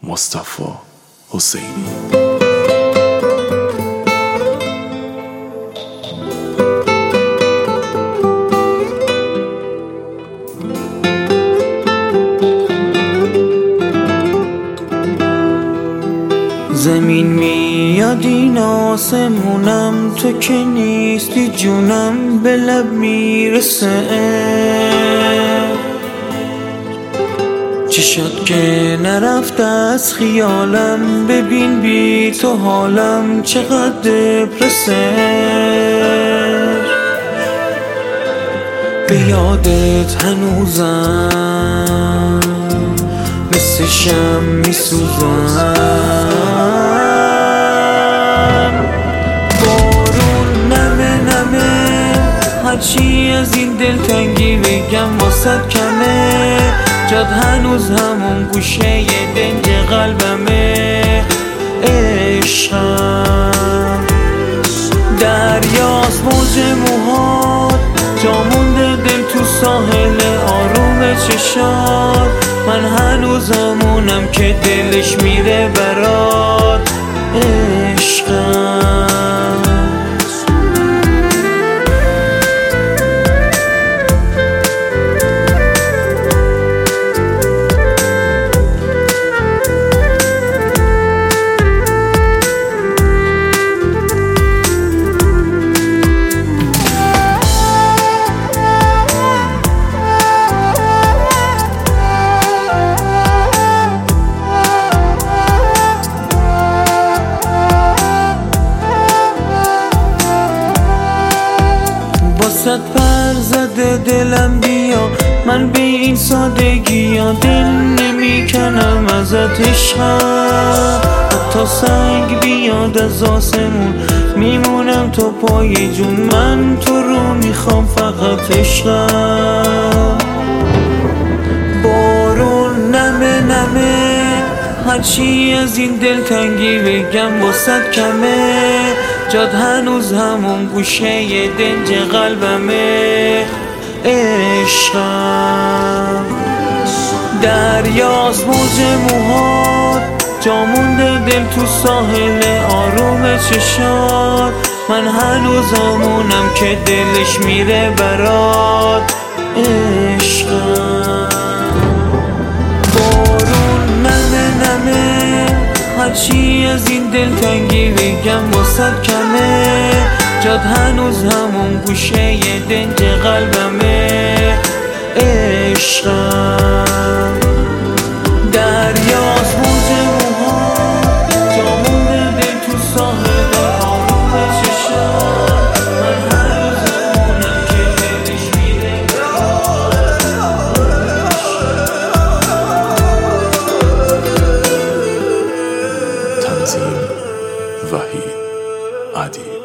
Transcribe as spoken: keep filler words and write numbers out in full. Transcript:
مصطفی حسینی. زمین میاد این آسمونم، تو که نیستی جونم به لب میرسه. چی شد که نرفت از خیالم، ببین بی تو حالم چقدر دپرسه. به یادت هنوزم مثل شم میسوزم. بارون نمه نمه، هرچی از این دلتنگی بگم واسد کمه. جاد هنوز همون گوشه دنج قلبمه. عشقم دریاست موج موهات، جا مونده دل تو ساحل آروم چشات. من هنوز همونم که دلش میره برات. عشقم صد پر زده دلم بیا، من به این سادگی ها دل نمی کنم ازت عشقم. حتی سنگ بیاد از آسمون میمونم تو پای جون، من تو رو میخوام فقط عشقم. بارون نمه نمه، هرچی از این دلتنگی بگم واسد کمه. جاد هنوز همون گوشه دنج قلبمه. عشقم دریاست موج موهات، جا مونده دل تو ساحل آروم چشات. من هنوز همونم که دلش میره برات. عشقم بارون نمه نمه، هرچی از این دلتنگی بگم واسد کمه. جاد هنوز همون گوشه دنج قلبمه. عشقم دریاست موج موهات، جا مونده دل تو ساحل آروم چشات. من هنوز همونم که دلش میره تنظیم وحید عدیل.